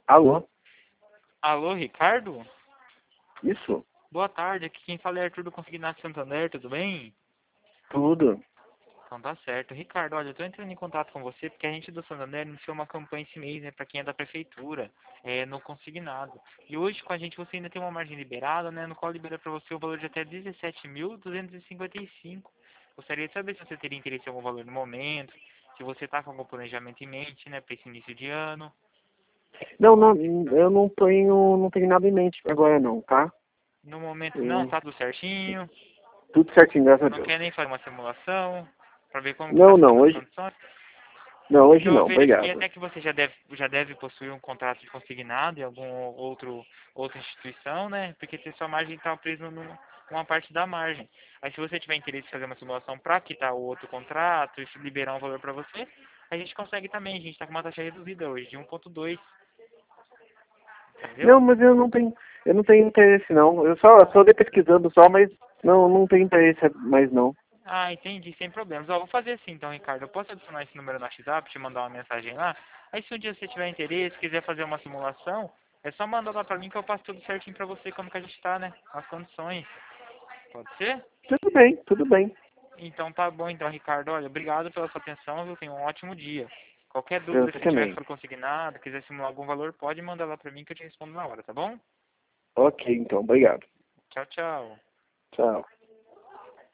Alô? Alô, Ricardo? Isso? Boa tarde, aqui quem fala é Arthur do Consignado Santander, tudo bem? Tudo? Então tá certo. Ricardo, olha, eu tô entrando em contato com você porque a gente do Santander iniciou uma campanha esse mês, né, pra quem é da prefeitura, no consignado. E hoje com a gente você ainda tem uma margem liberada, né, no qual libera pra você o valor de até 17.255. Gostaria de saber se você teria interesse em algum valor no momento, se você tá com algum planejamento em mente, né, pra esse início de ano. Não, não, eu não tenho nada em mente agora não, tá? No momento não, Eu- tá tudo certinho. Tudo certinho, graças a Não Deus. quer nem fazer uma simulação para ver como que está Não, não, ficando as hoje, condições. não, Porque hoje eu não, verifiquei obrigado. até que você já deve possuir um contrato de consignado em outra instituição, né? Porque sua margem está presa numa parte da margem. Aí se você tiver interesse em fazer uma simulação para quitar o outro contrato e liberar um valor para você, a gente consegue também. A gente está com uma taxa reduzida hoje, de 1,2, entendeu? Não, mas eu não tenho interesse não. Eu só andei pesquisando só, mas não tenho interesse mais não. Ah, entendi, sem problemas. Ó, vou fazer assim então, Ricardo. Eu posso adicionar esse número no WhatsApp, te mandar uma mensagem lá. Aí se um dia você tiver interesse, quiser fazer uma simulação, é só mandar lá pra mim que eu passo tudo certinho pra você como que a gente tá, né? As condições. Pode ser? Tudo bem, tudo bem. Então tá bom então, Ricardo. Olha, obrigado pela sua atenção, viu? Tenha um ótimo dia. Qualquer Pra dúvida que você você tiver também. sobre consignado, quiser simular algum valor, pode mandar lá pra mim que eu te respondo na hora, tá bom? Ok, então, obrigado. Tchau, tchau. Tchau.